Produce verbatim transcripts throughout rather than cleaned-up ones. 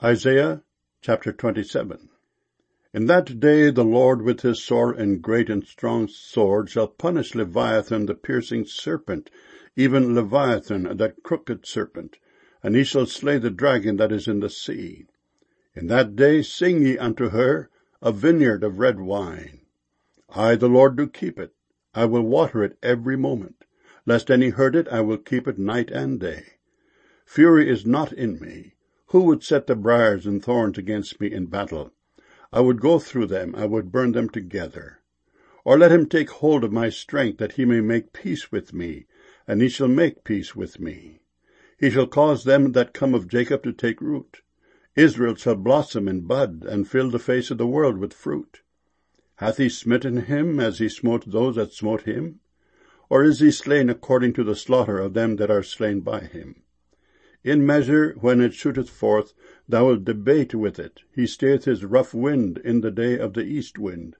Isaiah chapter twenty-seven. In that day the Lord with his sore and great and strong sword shall punish Leviathan the piercing serpent, even Leviathan that crooked serpent, and he shall slay the dragon that is in the sea. In that day sing ye unto her a vineyard of red wine. I the Lord do keep it, I will water it every moment. Lest any hurt it, I will keep it night and day. Fury is not in me. Who would set the briars and thorns against me in battle? I would go through them, I would burn them together. Or let him take hold of my strength, that he may make peace with me, and he shall make peace with me. He shall cause them that come of Jacob to take root. Israel shall blossom and bud, and fill the face of the world with fruit. Hath he smitten him as he smote those that smote him? Or is he slain according to the slaughter of them that are slain by him? In measure, when it shooteth forth, thou wilt debate with it. He stayeth his rough wind in the day of the east wind.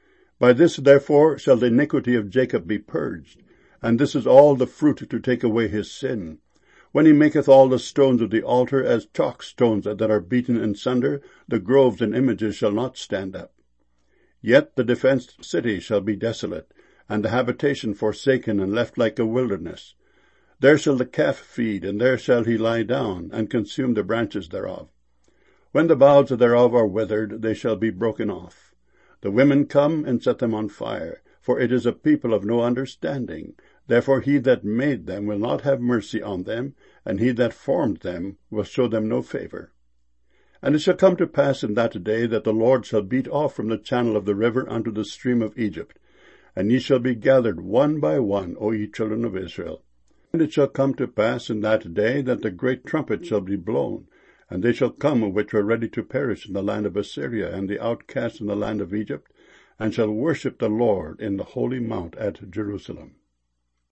By this, therefore, shall the iniquity of Jacob be purged, and this is all the fruit to take away his sin. When he maketh all the stones of the altar as chalk stones that are beaten in sunder, the groves and images shall not stand up. Yet the defenced city shall be desolate, and the habitation forsaken and left like a wilderness. There shall the calf feed, and there shall he lie down, and consume the branches thereof. When the boughs thereof are withered, they shall be broken off. The women come and set them on fire, for it is a people of no understanding. Therefore he that made them will not have mercy on them, and he that formed them will show them no favor. And it shall come to pass in that day that the Lord shall beat off from the channel of the river unto the stream of Egypt, and ye shall be gathered one by one, O ye children of Israel. And it shall come to pass in that day that the great trumpet shall be blown, and they shall come which were ready to perish in the land of Assyria, and the outcasts in the land of Egypt, and shall worship the Lord in the holy mount at Jerusalem.